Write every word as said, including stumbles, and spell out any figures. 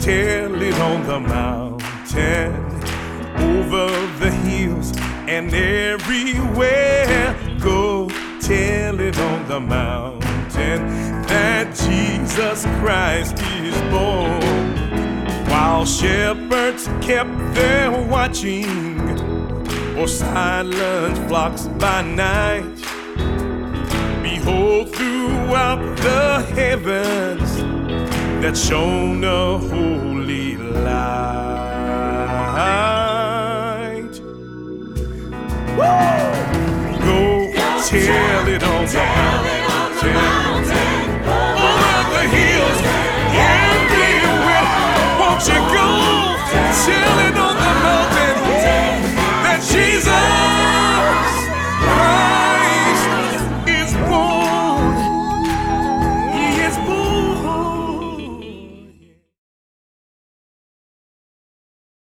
tell it on the mountain, over the hills and everywhere. Go tell it on the mountain that Jesus Christ is born. While shepherds kept their watching or silent flocks by night, behold, throughout the heavens that shone a holy light. Woo! Go, Go tell, tell it on the mountain.